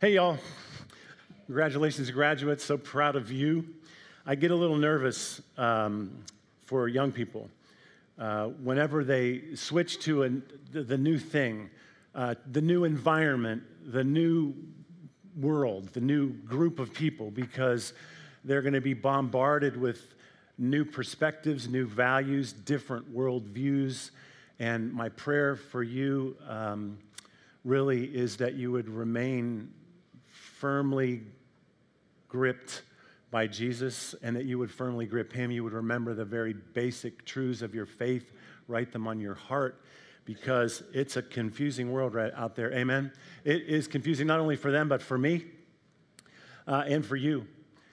Hey, y'all. Congratulations, graduates. So proud of you. I get a little nervous for young people. Whenever they switch to the new thing, the new environment, the new world, the new group of people, because they're going to be bombarded with new perspectives, new values, different worldviews. And my prayer for you really is that you would remain firmly gripped by Jesus, and that you would firmly grip him. You would remember the very basic truths of your faith, write them on your heart, because it's a confusing world right out there. Amen? It is confusing not only for them, but for me and for you.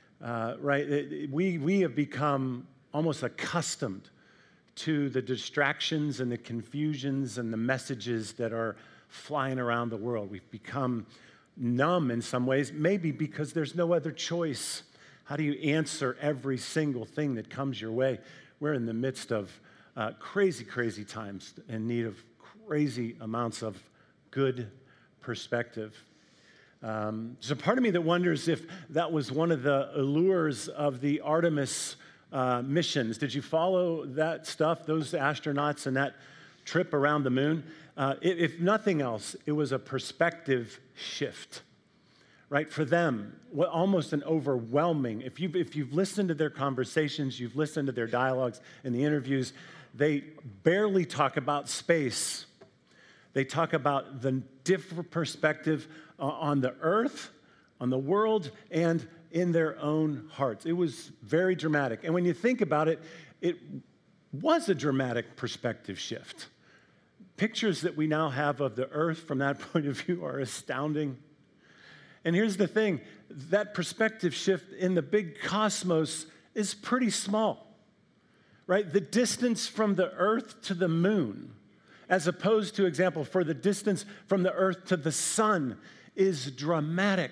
We have become almost accustomed to the distractions and the confusions and the messages that are flying around the world. We've become numb in some ways, maybe because there's no other choice. How do you answer every single thing that comes your way? We're in the midst of crazy, crazy times in need of crazy amounts of good perspective. There's a part of me that wonders if that was one of the allures of the Artemis missions. Did you follow that stuff, those astronauts and that trip around the moon? If nothing else, it was a perspective shift, right? For them, almost an overwhelming, if you've listened to their conversations, you've listened to their dialogues and the interviews, they barely talk about space. They talk about the different perspective on the earth, on the world, and in their own hearts. It was very dramatic. And when you think about it, it was a dramatic perspective shift. Pictures that we now have of the earth from that point of view are astounding. And here's the thing, that perspective shift in the big cosmos is pretty small, right? The distance from the earth to the moon, as opposed to, example, for the distance from the earth to the sun, is dramatic.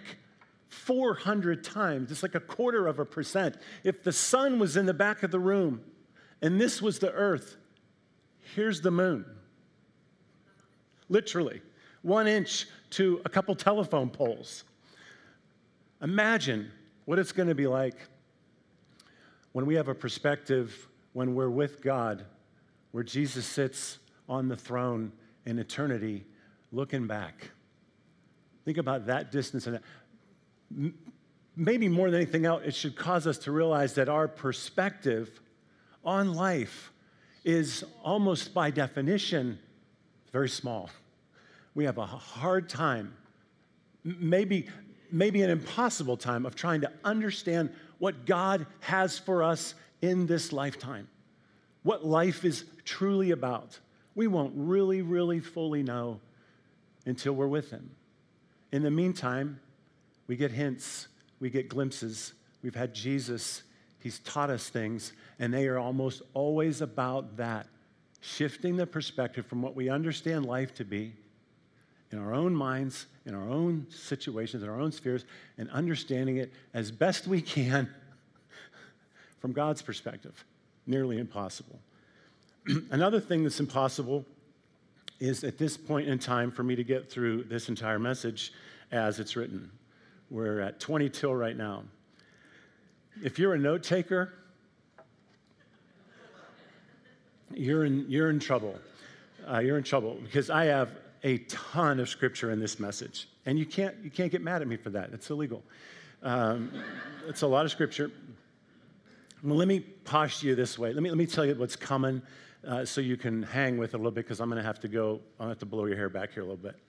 400 times, it's like 0.25%. If the sun was in the back of the room and this was the earth, here's the moon. Literally, 1 inch to a couple telephone poles. Imagine what it's going to be like when we have a perspective, when we're with God, where Jesus sits on the throne in eternity, looking back. Think about that distance. And maybe more than anything else, it should cause us to realize that our perspective on life is almost by definition very small. We have a hard time, maybe an impossible time, of trying to understand what God has for us in this lifetime, what life is truly about. We won't really fully know until we're with him. In the meantime, we get hints, we get glimpses. We've had Jesus, he's taught us things, and they are almost always about that, shifting the perspective from what we understand life to be in our own minds, in our own situations, in our own spheres, and understanding it as best we can from God's perspective. Nearly impossible. Another thing that's impossible is at this point in time for me to get through this entire message as it's written. We're at 20 till right now. If you're a note taker, you're in trouble. You're in trouble because I have a ton of scripture in this message, and you can't get mad at me for that. It's illegal. It's a lot of scripture. Well, let me posture you this way. Let me tell you what's coming, so you can hang with it a little bit, because I'm going to have to blow your hair back here a little bit.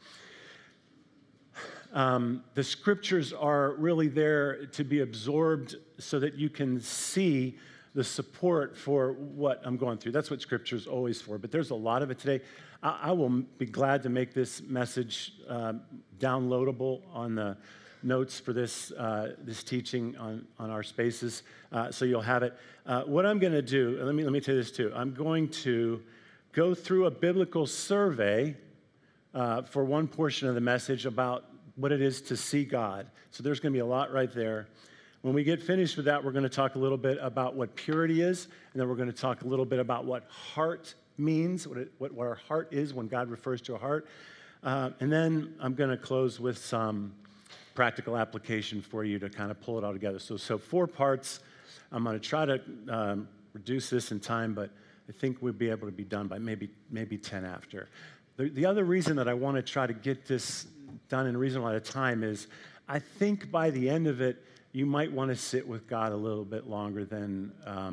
The scriptures are really there to be absorbed so that you can see the support for what I'm going through. That's what scripture is always for, but there's a lot of it today. I will be glad to make this message downloadable on the notes for this teaching on our spaces, so you'll have it. What I'm going to do, let me tell you this too. I'm going to go through a biblical survey for one portion of the message about what it is to see God. So there's going to be a lot right there. When we get finished with that, we're going to talk a little bit about what purity is, and then we're going to talk a little bit about what heart means, what our heart is when God refers to a heart. And then I'm going to close with some practical application for you to kind of pull it all together. So 4 parts. I'm going to try to reduce this in time, but I think we'll be able to be done by maybe 10 after. The other reason that I want to try to get this done in a reasonable amount of time is I think by the end of it, you might want to sit with God a little bit longer than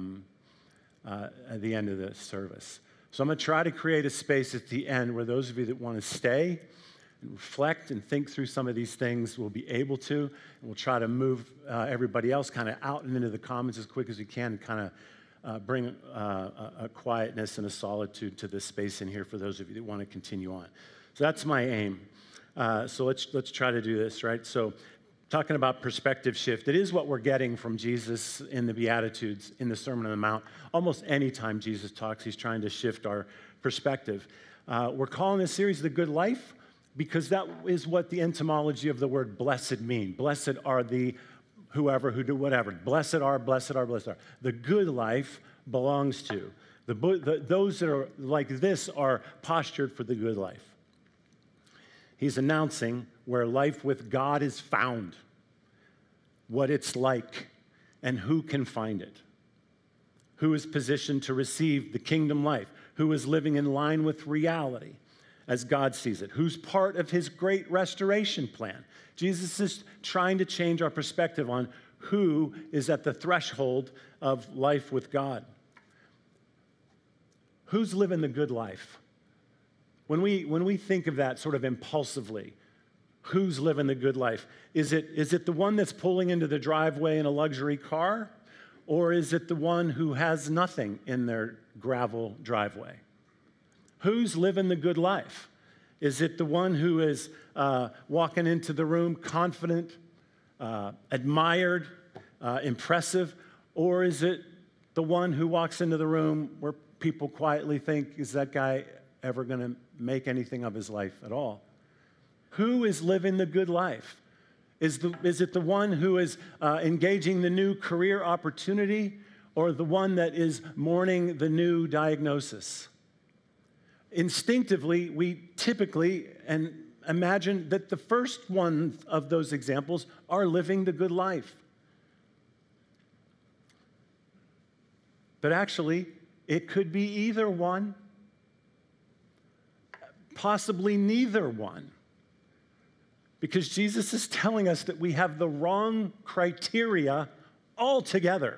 at the end of the service. So I'm going to try to create a space at the end where those of you that want to stay and reflect and think through some of these things will be able to, and we'll try to move everybody else kind of out and into the commons as quick as we can and kind of bring a quietness and a solitude to this space in here for those of you that want to continue on. So that's my aim. So let's try to do this, right? So talking about perspective shift, it is what we're getting from Jesus in the Beatitudes, in the Sermon on the Mount. Almost any time Jesus talks, he's trying to shift our perspective. We're calling this series The Good Life because that is what the etymology of the word blessed mean. Blessed are the whoever who do whatever. Blessed are, blessed are, blessed are. The good life belongs to. Those that are like this are postured for the good life. He's announcing where life with God is found, what it's like, and who can find it. Who is positioned to receive the kingdom life? Who is living in line with reality as God sees it? Who's part of his great restoration plan? Jesus is trying to change our perspective on who is at the threshold of life with God. Who's living the good life? When we think of that sort of impulsively, who's living the good life? Is it the one that's pulling into the driveway in a luxury car? Or is it the one who has nothing in their gravel driveway? Who's living the good life? Is it the one who is walking into the room confident, admired, impressive? Or is it the one who walks into the room where people quietly think, is that guy ever going to make anything of his life at all? Who is living the good life? Is it the one who is engaging the new career opportunity or the one that is mourning the new diagnosis? Instinctively, we typically imagine that the first one of those examples are living the good life. But actually, it could be either one, possibly neither one. Because Jesus is telling us that we have the wrong criteria altogether.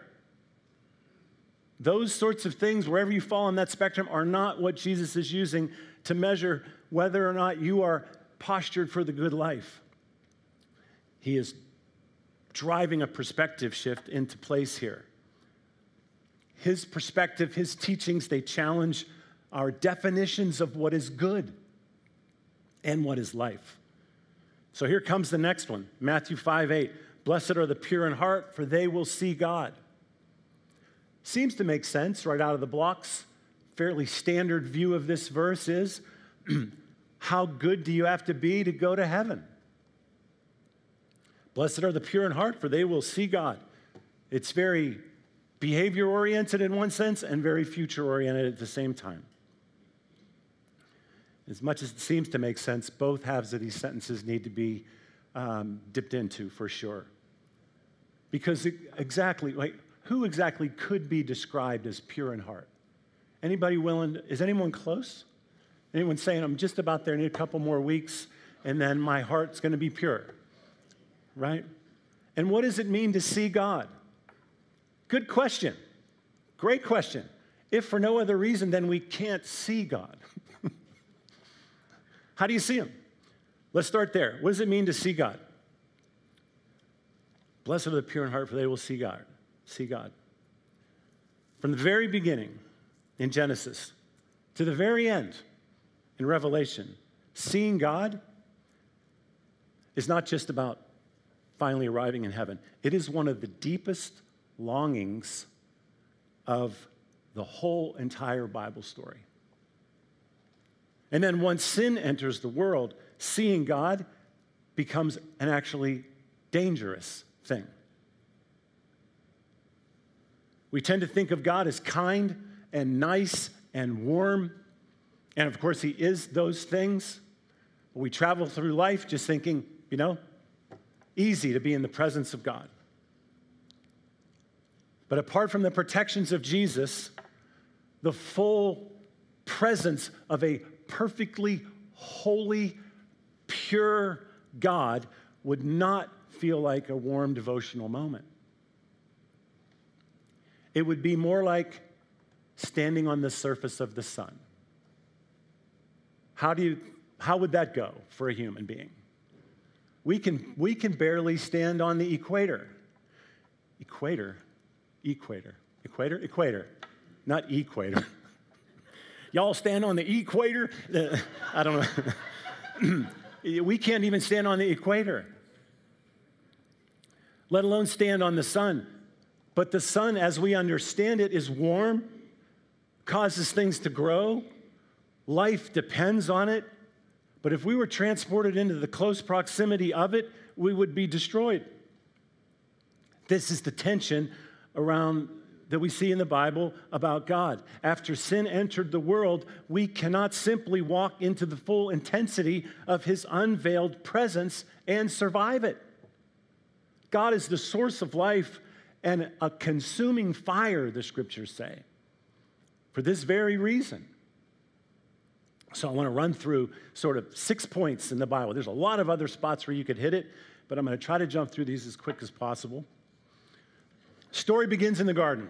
Those sorts of things, wherever you fall on that spectrum, are not what Jesus is using to measure whether or not you are postured for the good life. He is driving a perspective shift into place here. His perspective, his teachings, they challenge our definitions of what is good and what is life. So here comes the next one, Matthew 5:8. Blessed are the pure in heart, for they will see God. Seems to make sense right out of the blocks. Fairly standard view of this verse is, how good do you have to be to go to heaven? Blessed are the pure in heart, for they will see God. It's very behavior-oriented in one sense and very future-oriented at the same time. As much as it seems to make sense, both halves of these sentences need to be dipped into for sure. Because who exactly could be described as pure in heart? Anybody willing? Is anyone close? Anyone saying, I'm just about there, I need a couple more weeks, and then my heart's going to be pure, right? And what does it mean to see God? Good question. Great question. If for no other reason, then we can't see God. How do you see him? Let's start there. What does it mean to see God? Blessed are the pure in heart, for they will see God. See God. From the very beginning in Genesis to the very end in Revelation, seeing God is not just about finally arriving in heaven. It is one of the deepest longings of the whole entire Bible story. And then once sin enters the world, seeing God becomes an actually dangerous thing. We tend to think of God as kind and nice and warm. And of course, he is those things. We travel through life just thinking, easy to be in the presence of God. But apart from the protections of Jesus, the full presence of a perfectly holy, pure God would not feel like a warm devotional moment. It would be more like standing on the surface of the sun. How would that go for a human being? We can barely stand on the equator. Equator, not equator. Y'all stand on the equator? I don't know. We can't even stand on the equator, let alone stand on the sun. But the sun, as we understand it, is warm, causes things to grow. Life depends on it. But if we were transported into the close proximity of it, we would be destroyed. This is the tension around that we see in the Bible about God. After sin entered the world, we cannot simply walk into the full intensity of his unveiled presence and survive it. God is the source of life and a consuming fire, the scriptures say, for this very reason. So I want to run through sort of 6 points in the Bible. There's a lot of other spots where you could hit it, but I'm going to try to jump through these as quick as possible. Story begins in the garden.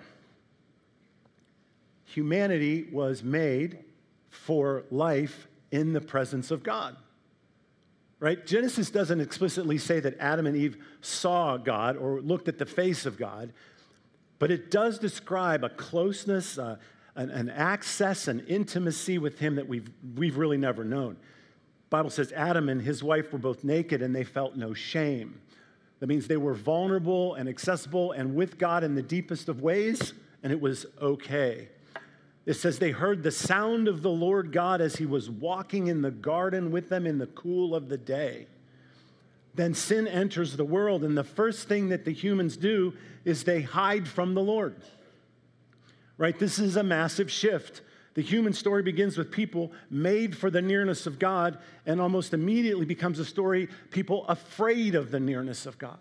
Humanity was made for life in the presence of God. Right? Genesis doesn't explicitly say that Adam and Eve saw God or looked at the face of God, but it does describe a closeness, an access, an intimacy with him that we've really never known. The Bible says Adam and his wife were both naked and they felt no shame. That means they were vulnerable and accessible and with God in the deepest of ways, and it was okay. It says they heard the sound of the Lord God as he was walking in the garden with them in the cool of the day. Then sin enters the world, and the first thing that the humans do is they hide from the Lord. Right? This is a massive shift. The human story begins with people made for the nearness of God, and almost immediately becomes a story people afraid of the nearness of God.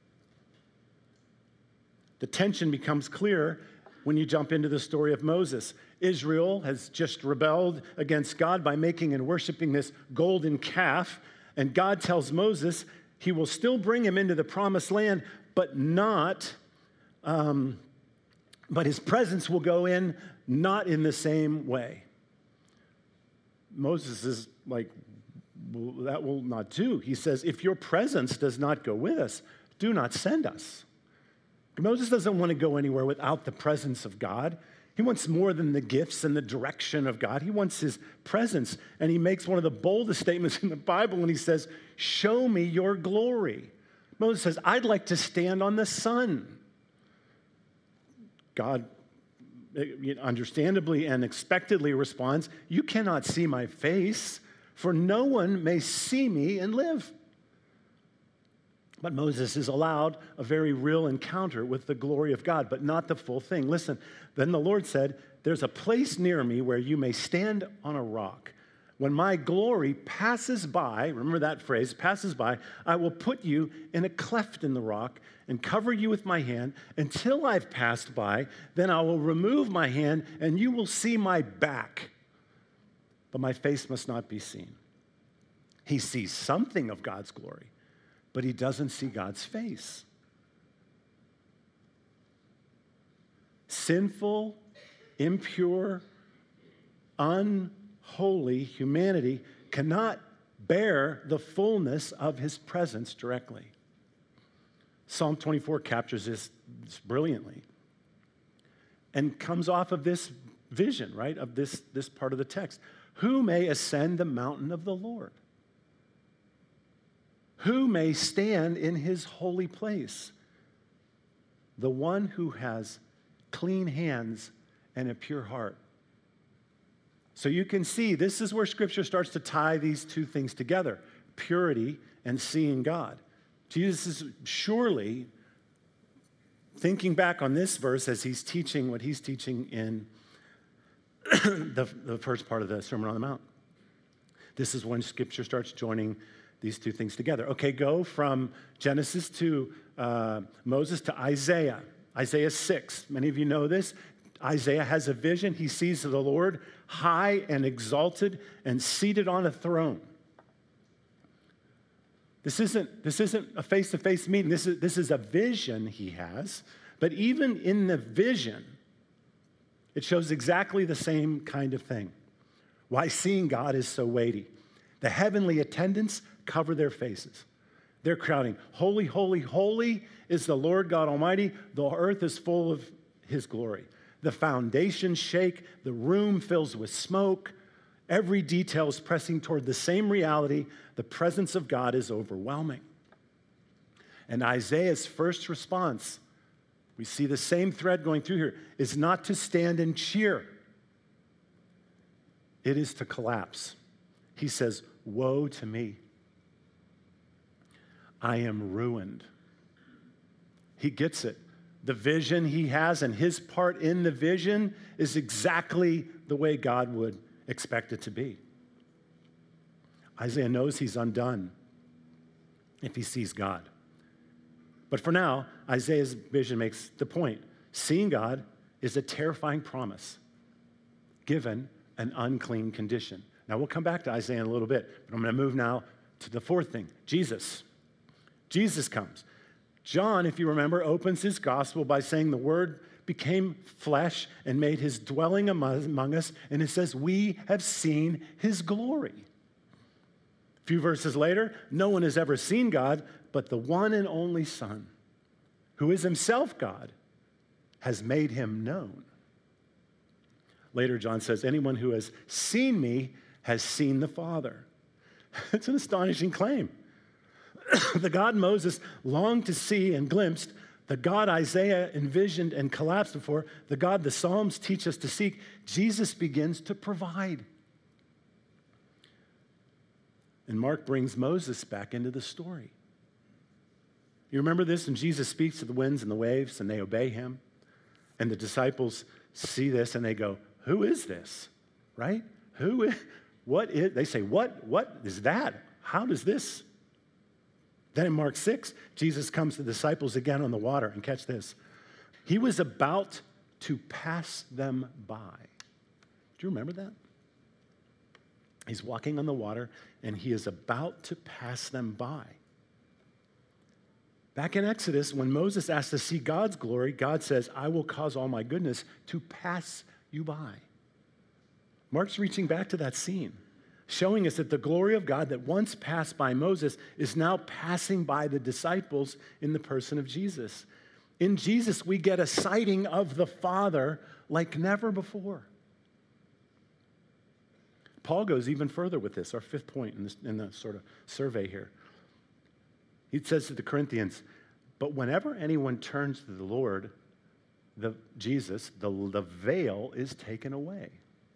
The tension becomes clear when you jump into the story of Moses. Israel has just rebelled against God by making and worshiping this golden calf, and God tells Moses he will still bring him into the promised land, but his presence will go in not in the same way. Moses is like, well, that will not do. He says, if your presence does not go with us, do not send us. Moses doesn't want to go anywhere without the presence of God. He wants more than the gifts and the direction of God. He wants his presence. And he makes one of the boldest statements in the Bible when he says, show me your glory. Moses says, I'd like to stand on the sun. God understandably and expectedly responds, you cannot see my face, for no one may see me and live. But Moses is allowed a very real encounter with the glory of God, but not the full thing. Listen, then the Lord said, there's a place near me where you may stand on a rock. When my glory passes by, remember that phrase, passes by, I will put you in a cleft in the rock and cover you with my hand until I've passed by. Then I will remove my hand and you will see my back, but my face must not be seen. He sees something of God's glory, but he doesn't see God's face. Sinful, impure, unholy humanity cannot bear the fullness of his presence directly. Psalm 24 captures this brilliantly and comes off of this vision, right, of this part of the text. Who may ascend the mountain of the Lord? Who may stand in his holy place? The one who has clean hands and a pure heart. So you can see this is where Scripture starts to tie these two things together, purity and seeing God. Jesus is surely thinking back on this verse as he's teaching what he's teaching in the first part of the Sermon on the Mount. This is when Scripture starts joining these two things together. Okay, go from Genesis to Moses to Isaiah. Isaiah 6. Many of you know this. Isaiah has a vision. He sees the Lord high and exalted and seated on a throne. This isn't a face-to-face meeting. This is a vision he has. But even in the vision, it shows exactly the same kind of thing. Why seeing God is so weighty. The heavenly attendants cover their faces. They're crowding, holy, holy, holy is the Lord God Almighty. The earth is full of his glory. The foundations shake. The room fills with smoke. Every detail is pressing toward the same reality. The presence of God is overwhelming. And Isaiah's first response, we see the same thread going through here, is not to stand and cheer. It is to collapse. He says, woe to me. I am ruined. He gets it. The vision he has and his part in the vision is exactly the way God would expect it to be. Isaiah knows he's undone if he sees God. But for now, Isaiah's vision makes the point. Seeing God is a terrifying promise given an unclean condition. Now, we'll come back to Isaiah in a little bit, but I'm going to move now to the fourth thing, Jesus. Jesus comes. John, if you remember, opens his gospel by saying the Word became flesh and made his dwelling among us, and it says, we have seen his glory. A few verses later, no one has ever seen God, but the one and only Son, who is himself God, has made him known. Later, John says, anyone who has seen me has seen the Father. It's an astonishing claim. The God Moses longed to see and glimpsed, the God Isaiah envisioned and collapsed before, the God the Psalms teach us to seek, Jesus begins to provide. And Mark brings Moses back into the story. You remember this? And Jesus speaks to the winds and the waves, and they obey him. And the disciples see this, and they go, who is this? Right? They say, what is that? How does this? Then in Mark 6, Jesus comes to the disciples again on the water, and catch this. He was about to pass them by. Do you remember that? He's walking on the water, and he is about to pass them by. Back in Exodus, when Moses asked to see God's glory, God says, I will cause all my goodness to pass you by. Mark's reaching back to that scene, showing us that the glory of God that once passed by Moses is now passing by the disciples in the person of Jesus. In Jesus, we get a sighting of the Father like never before. Paul goes even further with this, our fifth point in the sort of survey here. He says to the Corinthians, but whenever anyone turns to the Lord, Jesus, the veil is taken away.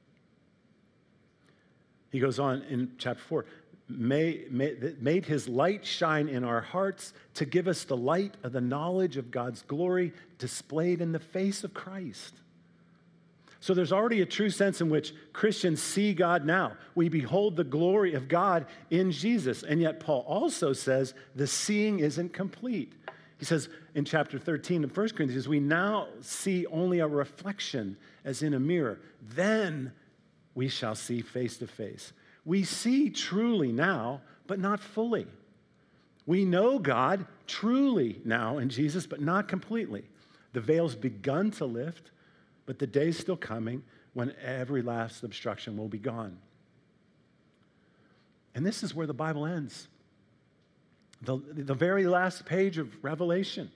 He goes on in chapter 4, made his light shine in our hearts to give us the light of the knowledge of God's glory displayed in the face of Christ. So there's already a true sense in which Christians see God now. We behold the glory of God in Jesus. And yet Paul also says the seeing isn't complete. He says in chapter 13 of 1 Corinthians, we now see only a reflection as in a mirror. Then we shall see face to face. We see truly now, but not fully. We know God truly now in Jesus, but not completely. The veil's begun to lift, but the day's still coming when every last obstruction will be gone. And this is where the Bible ends. The very last page of Revelation.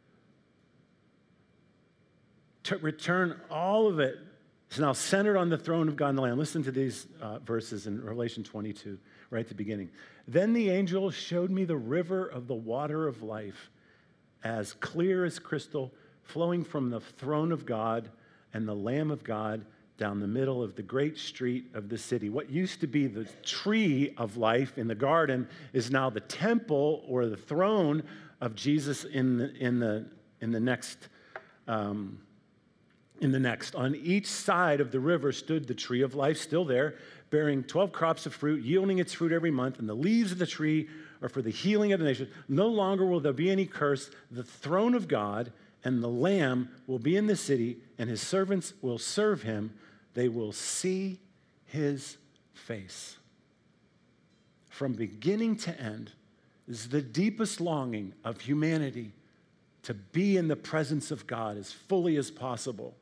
To return all of it is now centered on the throne of God and the Lamb. Listen to these verses in Revelation 22, right at the beginning. Then the angel showed me the river of the water of life, as clear as crystal, flowing from the throne of God and the Lamb of God down the middle of the great street of the city. What used to be the tree of life in the garden is now the temple or the throne of Jesus in the next In the next, on each side of the river stood the tree of life, still there, bearing 12 crops of fruit, yielding its fruit every month, and the leaves of the tree are for the healing of the nation. No longer will there be any curse. The throne of God and the Lamb will be in the city, and his servants will serve him. They will see his face. From beginning to end is the deepest longing of humanity to be in the presence of God as fully as possible.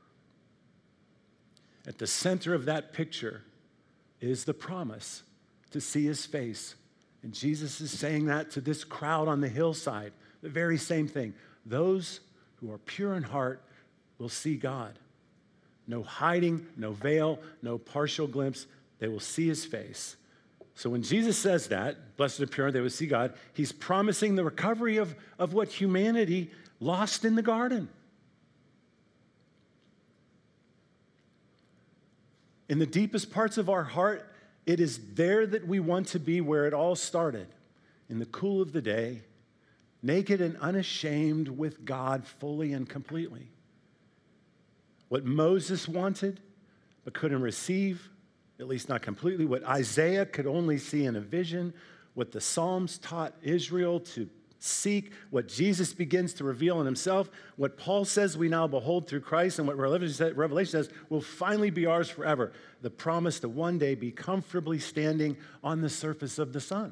At the center of that picture is the promise to see his face. And Jesus is saying that to this crowd on the hillside, the very same thing. Those who are pure in heart will see God. No hiding, no veil, no partial glimpse. They will see his face. So when Jesus says that, blessed are the pure, they will see God, he's promising the recovery of what humanity lost in the garden. In the deepest parts of our heart, it is there that we want to be, where it all started, in the cool of the day, naked and unashamed with God fully and completely. What Moses wanted but couldn't receive, at least not completely, what Isaiah could only see in a vision, what the Psalms taught Israel to seek, what Jesus begins to reveal in himself, what Paul says we now behold through Christ, and what Revelation says will finally be ours forever. The promise to one day be comfortably standing on the surface of the sun,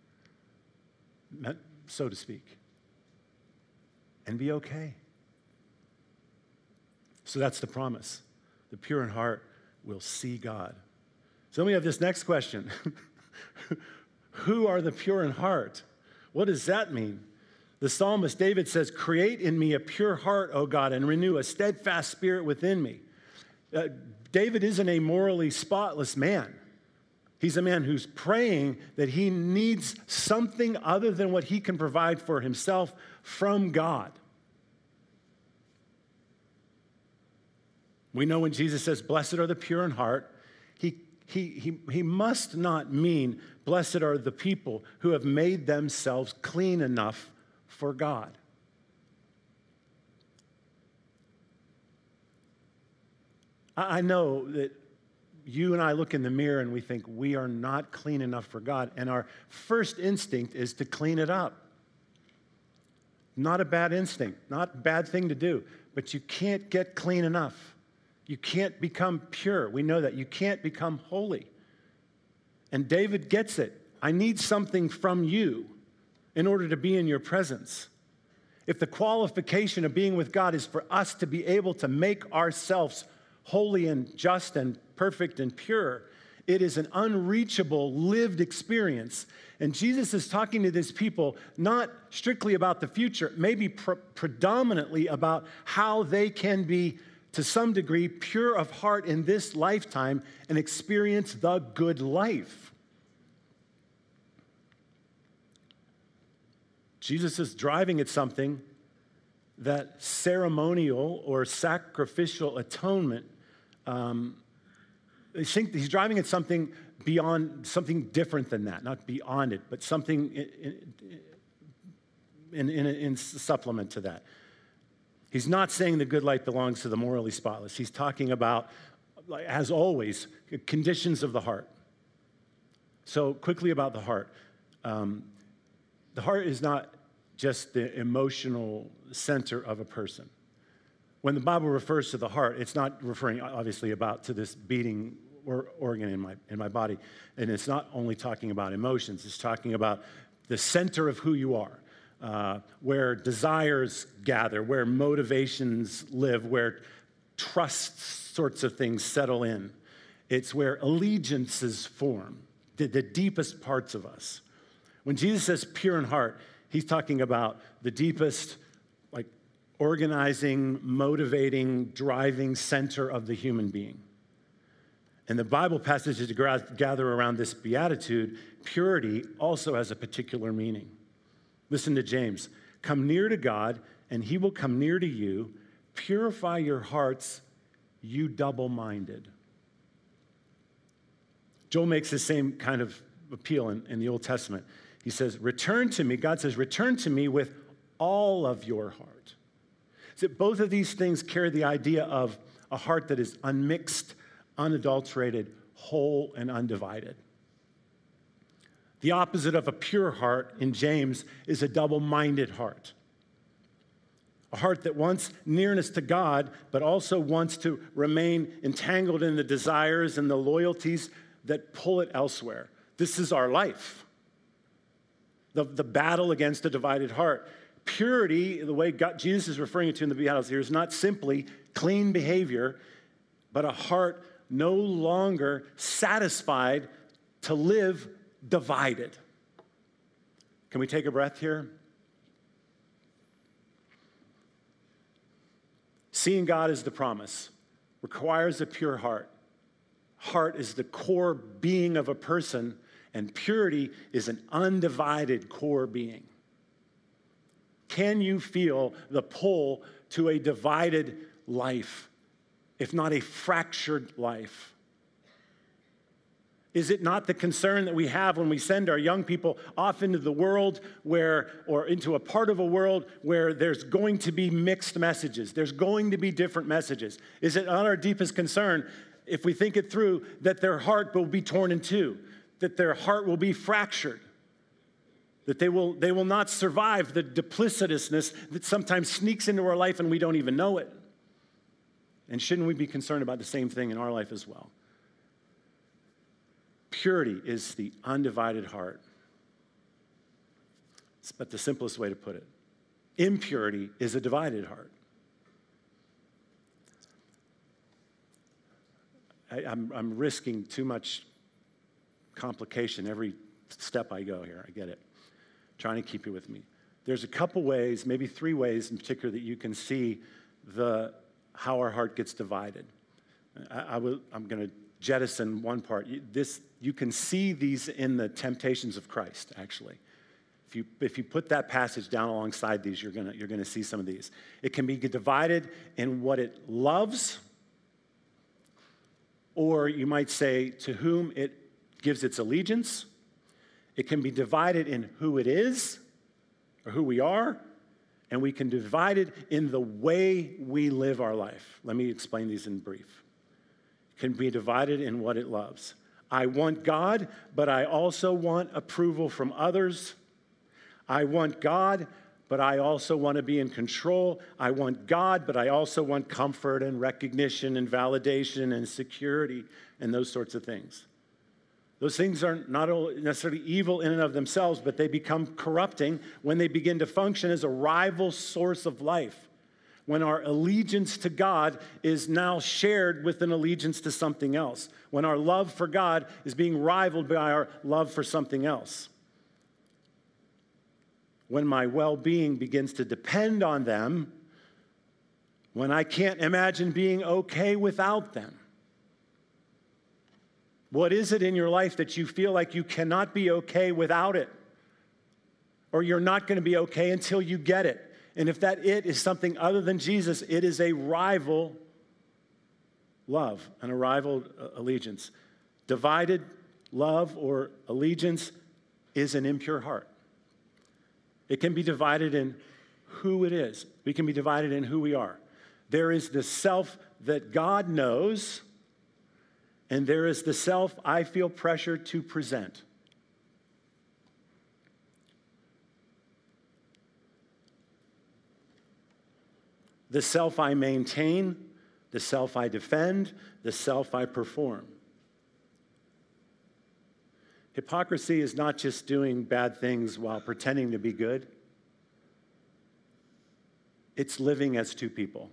so to speak, and be okay. So that's the promise. The pure in heart will see God. So then we have this next question. Who are the pure in heart? What does that mean? The psalmist David says, create in me a pure heart, O God, and renew a steadfast spirit within me. David isn't a morally spotless man. He's a man who's praying that he needs something other than what he can provide for himself from God. We know when Jesus says, blessed are the pure in heart, he must not mean blessed are the people who have made themselves clean enough for God. I know that you and I look in the mirror and we think we are not clean enough for God, and our first instinct is to clean it up. Not a bad instinct, not a bad thing to do, but you can't get clean enough. You can't become pure. We know that. You can't become holy. And David gets it. I need something from you in order to be in your presence. If the qualification of being with God is for us to be able to make ourselves holy and just and perfect and pure, it is an unreachable lived experience. And Jesus is talking to these people not strictly about the future, maybe predominantly about how they can be, to some degree, pure of heart in this lifetime and experience the good life. Jesus is driving at something that ceremonial or sacrificial atonement, I think he's driving at something beyond, something different than that, not beyond it, but something in supplement to that. He's not saying the good life belongs to the morally spotless. He's talking about, as always, conditions of the heart. So quickly about the heart. The heart is not just the emotional center of a person. When the Bible refers to the heart, it's not referring, obviously, to this beating organ in my body. And it's not only talking about emotions. It's talking about the center of who you are, where desires gather, where motivations live, where trust sorts of things settle in. It's where allegiances form, the deepest parts of us. When Jesus says pure in heart, he's talking about the deepest, organizing, motivating, driving center of the human being. And the Bible passages gather around this beatitude, purity also has a particular meaning. Listen to James. Come near to God, and he will come near to you. Purify your hearts, you double-minded. Joel makes the same kind of appeal in the Old Testament. He says, return to me. God says, return to me with all of your heart. So both of these things carry the idea of a heart that is unmixed, unadulterated, whole, and undivided. The opposite of a pure heart in James is a double-minded heart. A heart that wants nearness to God, but also wants to remain entangled in the desires and the loyalties that pull it elsewhere. This is our life. The battle against a divided heart. Purity, the way Jesus is referring it to in the Beatitudes here, is not simply clean behavior, but a heart no longer satisfied to live divided. Can we take a breath here? Seeing God as the promise requires a pure heart. Heart is the core being of a person, and purity is an undivided core being. Can you feel the pull to a divided life, if not a fractured life? Is it not the concern that we have when we send our young people off into the world or into a part of a world where there's going to be mixed messages? There's going to be different messages. Is it not our deepest concern, if we think it through, that their heart will be torn in two, that their heart will be fractured, that they will not survive the duplicitousness that sometimes sneaks into our life and we don't even know it? And shouldn't we be concerned about the same thing in our life as well? Purity is the undivided heart. But the simplest way to put it, impurity is a divided heart. I'm risking too much complication every step I go here. I get it. Trying to keep you with me. There's a couple ways, maybe 3 ways in particular, that you can see how our heart gets divided. I'm going to jettison one part. You can see these in the temptations of Christ, actually. If you put that passage down alongside these, you're gonna see some of these. It can be divided in what it loves, or you might say to whom it gives its allegiance. It can be divided in who it is, or who we are, and we can divide it in the way we live our life. Let me explain these in brief. It can be divided in what it loves. I want God, but I also want approval from others. I want God, but I also want to be in control. I want God, but I also want comfort and recognition and validation and security and those sorts of things. Those things are not necessarily evil in and of themselves, but they become corrupting when they begin to function as a rival source of life. When our allegiance to God is now shared with an allegiance to something else. When our love for God is being rivaled by our love for something else. When my well-being begins to depend on them, when I can't imagine being okay without them. What is it in your life that you feel like you cannot be okay without it? Or you're not going to be okay until you get it. And if that it is something other than Jesus, it is a rival love and a rival allegiance. Divided love or allegiance is an impure heart. It can be divided in who it is. We can be divided in who we are. There is the self that God knows, and there is the self I feel pressure to present. The self I maintain, the self I defend, the self I perform. Hypocrisy is not just doing bad things while pretending to be good. It's living as two people.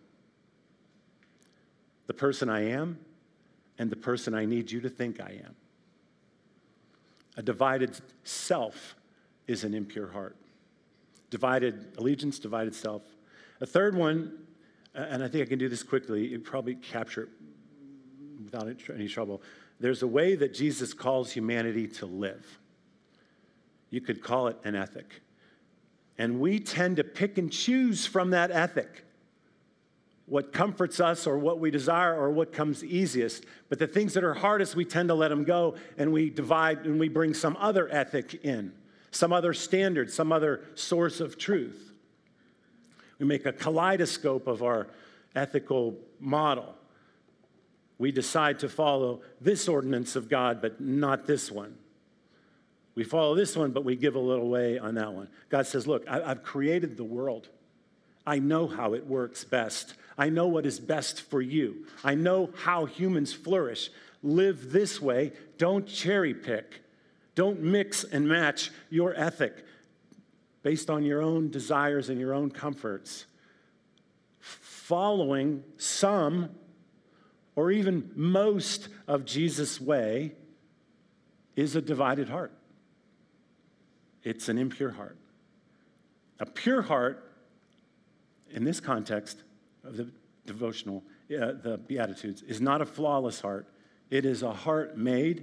The person I am and the person I need you to think I am. A divided self is an impure heart. Divided allegiance, divided self. A third one, and I think I can do this quickly, you probably capture it without any trouble. There's a way that Jesus calls humanity to live. You could call it an ethic. And we tend to pick and choose from that ethic what comforts us or what we desire or what comes easiest. But the things that are hardest, we tend to let them go, and we divide and we bring some other ethic in, some other standard, some other source of truth. We make a kaleidoscope of our ethical model. We decide to follow this ordinance of God, but not this one. We follow this one, but we give a little way on that one. God says, look, I've created the world. I know how it works best. I know what is best for you. I know how humans flourish. Live this way. Don't cherry pick. Don't mix and match your ethic based on your own desires and your own comforts. Following some or even most of Jesus' way is a divided heart. It's an impure heart. A pure heart, in this context of the devotional, the Beatitudes, is not a flawless heart. It is a heart made.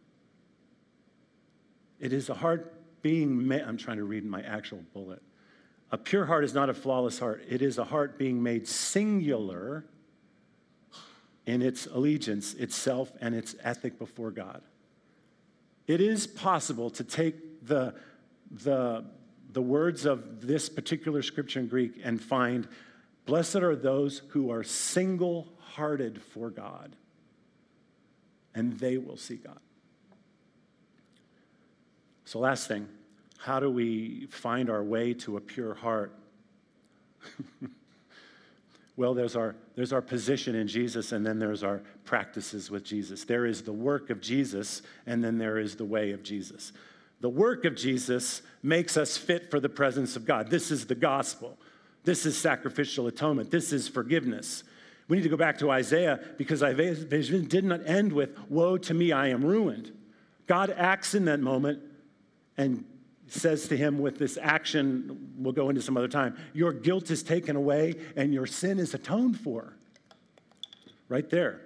It is a heart being made. I'm trying to read my actual bullet. A pure heart is not a flawless heart. It is a heart being made singular in its allegiance, itself, and its ethic before God. It is possible to take the words of this particular scripture in Greek and find, blessed are those who are single-hearted for God, and they will see God. So last thing, how do we find our way to a pure heart? Well, there's our position in Jesus, and then there's our practices with Jesus. There is the work of Jesus, and then there is the way of Jesus. The work of Jesus makes us fit for the presence of God. This is the gospel. This is sacrificial atonement. This is forgiveness. We need to go back to Isaiah, because Isaiah's vision did not end with, woe to me, I am ruined. God acts in that moment and says to him with this action, we'll go into some other time, your guilt is taken away and your sin is atoned for. Right there.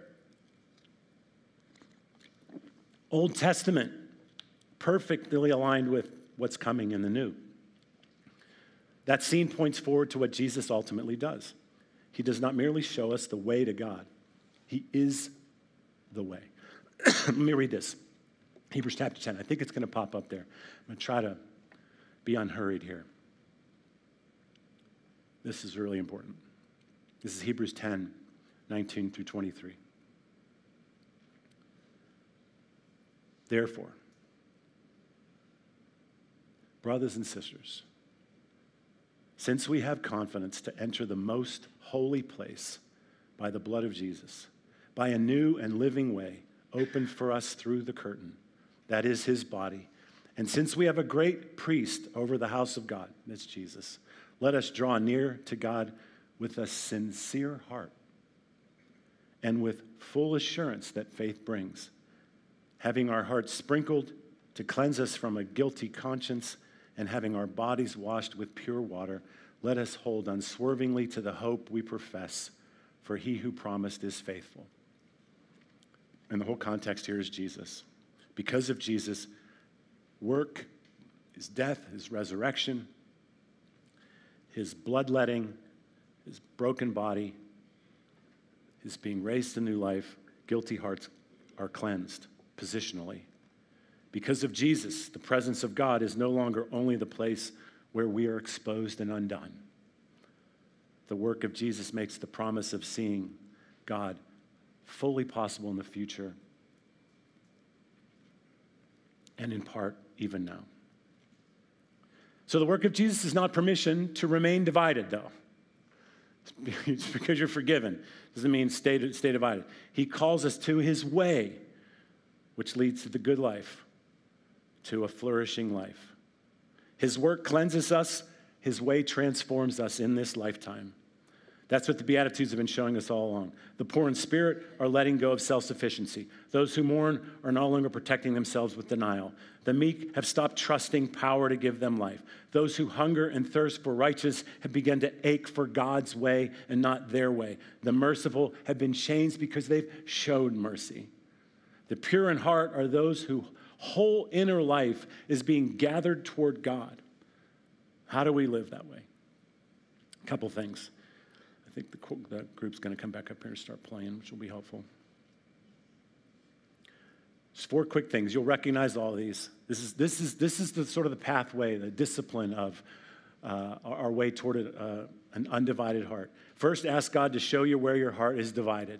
Old Testament, perfectly aligned with what's coming in the New. That scene points forward to what Jesus ultimately does. He does not merely show us the way to God. He is the way. Let me read this. Hebrews chapter 10. I think it's going to pop up there. I'm going to try to be unhurried here. This is really important. This is Hebrews 10, 19 through 23. Therefore, brothers and sisters, since we have confidence to enter the most holy place by the blood of Jesus, by a new and living way opened for us through the curtain, that is his body, and since we have a great priest over the house of God, that's Jesus, let us draw near to God with a sincere heart and with full assurance that faith brings, having our hearts sprinkled to cleanse us from a guilty conscience and having our bodies washed with pure water, let us hold unswervingly to the hope we profess, for he who promised is faithful. And the whole context here is Jesus. Because of Jesus' work, his death, his resurrection, his bloodletting, his broken body, his being raised to new life, guilty hearts are cleansed positionally. Because of Jesus, the presence of God is no longer only the place where we are exposed and undone. The work of Jesus makes the promise of seeing God fully possible in the future, and in part, even now. So the work of Jesus is not permission to remain divided, though. It's because you're forgiven. Doesn't mean stay divided. He calls us to his way, which leads to the good life, to a flourishing life. His work cleanses us. His way transforms us in this lifetime. That's what the Beatitudes have been showing us all along. The poor in spirit are letting go of self-sufficiency. Those who mourn are no longer protecting themselves with denial. The meek have stopped trusting power to give them life. Those who hunger and thirst for righteousness have begun to ache for God's way and not their way. The merciful have been changed because they've showed mercy. The pure in heart are those whose whole inner life is being gathered toward God. How do we live that way? A couple things. I think the group's going to come back up here and start playing, which will be helpful. Just 4 quick things. You'll recognize all of these. This is the sort of the pathway, the discipline of our way toward an undivided heart. First, ask God to show you where your heart is divided.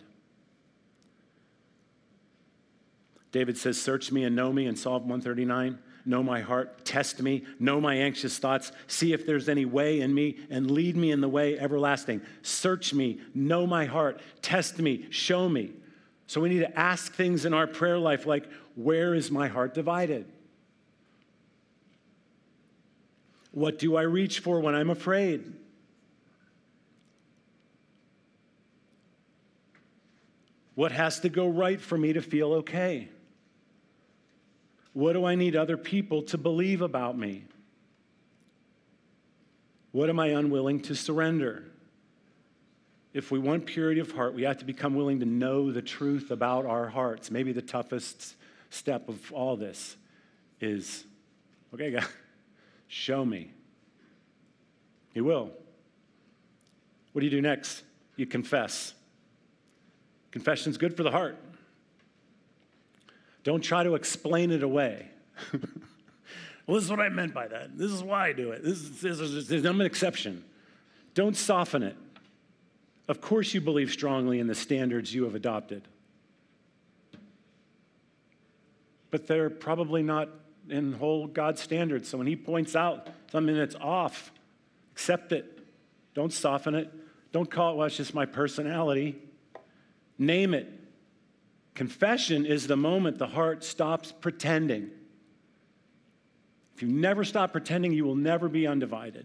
David says, search me and know me in Psalm 139. Know my heart, test me, know my anxious thoughts, see if there's any way in me, and lead me in the way everlasting. Search me, know my heart, test me, show me. So we need to ask things in our prayer life like, where is my heart divided? What do I reach for when I'm afraid? What has to go right for me to feel okay? What do I need other people to believe about me? What am I unwilling to surrender? If we want purity of heart, we have to become willing to know the truth about our hearts. Maybe the toughest step of all this is, okay, God, show me. He will. What do you do next? You confess. Confession's good for the heart. Don't try to explain it away. Well, this is what I meant by that. This is why I do it. I'm an exception. Don't soften it. Of course you believe strongly in the standards you have adopted. But they're probably not in whole God's standards. So when he points out something that's off, accept it. Don't soften it. Don't call it, well, it's just my personality. Name it. Confession is the moment the heart stops pretending. If you never stop pretending, you will never be undivided.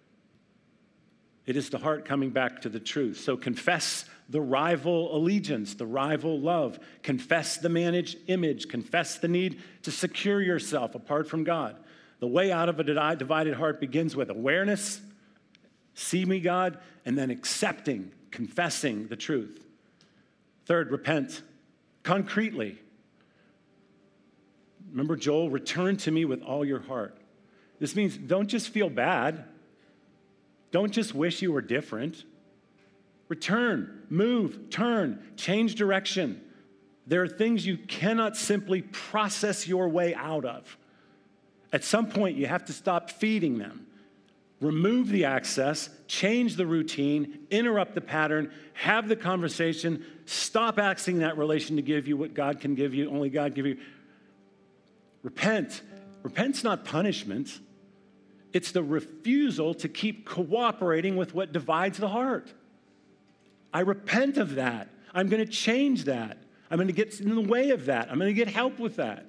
It is the heart coming back to the truth. So confess the rival allegiance, the rival love. Confess the managed image. Confess the need to secure yourself apart from God. The way out of a divided heart begins with awareness, see me, God, and then accepting, confessing the truth. Third, repent. Concretely. Remember Joel, return to me with all your heart. This means don't just feel bad. Don't just wish you were different. Return, move, turn, change direction. There are things you cannot simply process your way out of. At some point, you have to stop feeding them. Remove the access, change the routine, interrupt the pattern, have the conversation, stop asking that relation to give you what God can give you, only God can give you. Repent. Repent's not punishment. It's the refusal to keep cooperating with what divides the heart. I repent of that. I'm going to change that. I'm going to get in the way of that. I'm going to get help with that.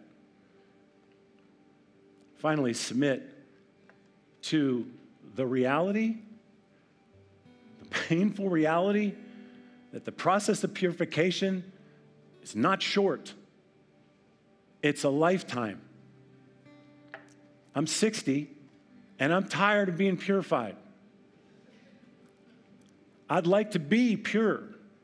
Finally, submit to the reality, the painful reality, that the process of purification is not short. It's a lifetime. I'm 60, and I'm tired of being purified. I'd like to be pure.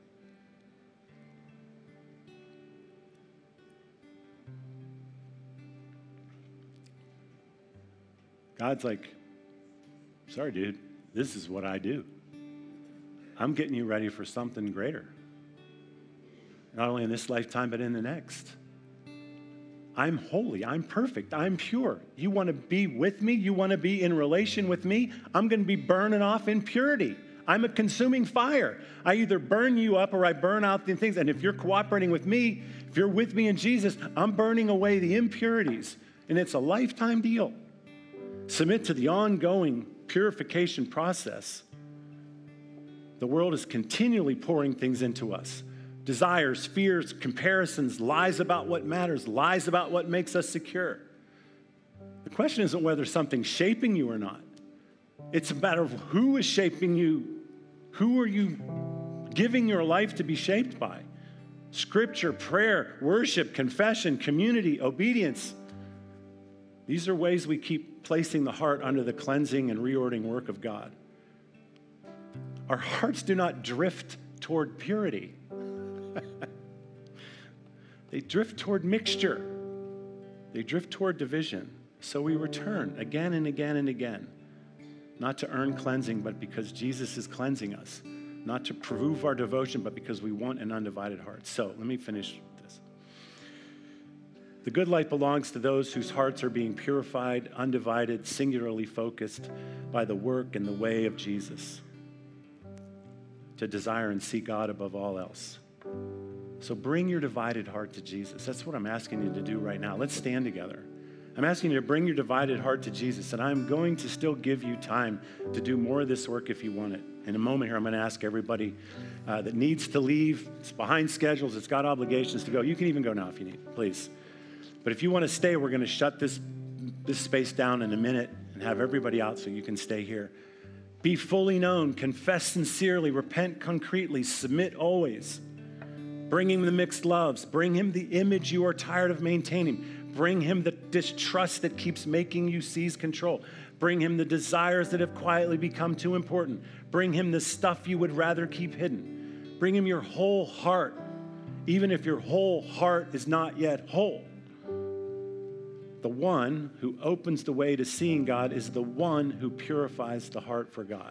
God's like, sorry, dude, this is what I do. I'm getting you ready for something greater. Not only in this lifetime, but in the next. I'm holy. I'm perfect. I'm pure. You want to be with me? You want to be in relation with me? I'm going to be burning off in purity. I'm a consuming fire. I either burn you up or I burn out the things. And if you're cooperating with me, if you're with me in Jesus, I'm burning away the impurities. And it's a lifetime deal. Submit to the ongoing purification process. The world is continually pouring things into us. Desires, fears, comparisons, lies about what matters, lies about what makes us secure. The question isn't whether something's shaping you or not. It's a matter of who is shaping you. Who are you giving your life to be shaped by? Scripture, prayer, worship, confession, community, obedience. These are ways we keep placing the heart under the cleansing and reordering work of God. Our hearts do not drift toward purity. They drift toward mixture. They drift toward division. So we return again and again and again, not to earn cleansing, but because Jesus is cleansing us, not to prove our devotion, but because we want an undivided heart. So let me finish this. The good life belongs to those whose hearts are being purified, undivided, singularly focused by the work and the way of Jesus, to desire and seek God above all else. So bring your divided heart to Jesus. That's what I'm asking you to do right now. Let's stand together. I'm asking you to bring your divided heart to Jesus, and I'm going to still give you time to do more of this work if you want it. In a moment here, I'm going to ask everybody that needs to leave. It's behind schedules. It's got obligations to go. You can even go now if you need, please. But if you want to stay, we're going to shut this space down in a minute and have everybody out so you can stay here. Be fully known, confess sincerely, repent concretely, submit always. Bring him the mixed loves. Bring him the image you are tired of maintaining. Bring him the distrust that keeps making you seize control. Bring him the desires that have quietly become too important. Bring him the stuff you would rather keep hidden. Bring him your whole heart, even if your whole heart is not yet whole. The one who opens the way to seeing God is the one who purifies the heart for God.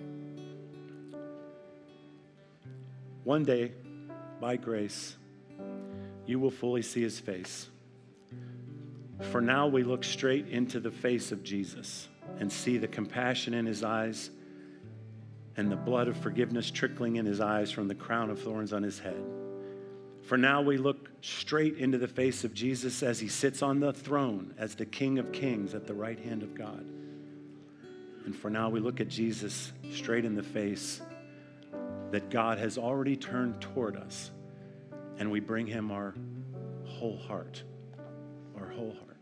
One day, by grace, you will fully see his face. For now, we look straight into the face of Jesus and see the compassion in his eyes and the blood of forgiveness trickling in his eyes from the crown of thorns on his head. For now, we look straight into the face of Jesus as he sits on the throne as the King of Kings at the right hand of God. And for now, we look at Jesus straight in the face that God has already turned toward us, and we bring him our whole heart, our whole heart.